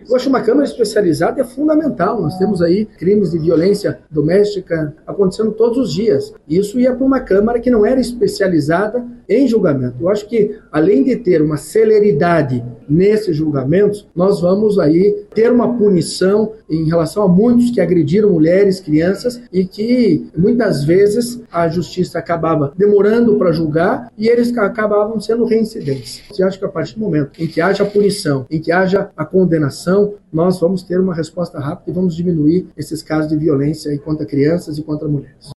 Eu acho que uma Câmara especializada é fundamental. Nós temos aí crimes de violência doméstica acontecendo todos os dias. Isso ia para uma Câmara que não era especializada em julgamento. Eu acho que, além de ter uma celeridade nesses julgamentos, nós vamos aí ter uma punição em relação a muitos que agrediram mulheres, crianças e que muitas vezes a justiça acabava demorando para julgar e eles acabavam sendo reincidentes. Eu acho que a partir do momento em que haja a punição, em que haja a condenação, nós vamos ter uma resposta rápida e vamos diminuir esses casos de violência contra crianças e contra mulheres.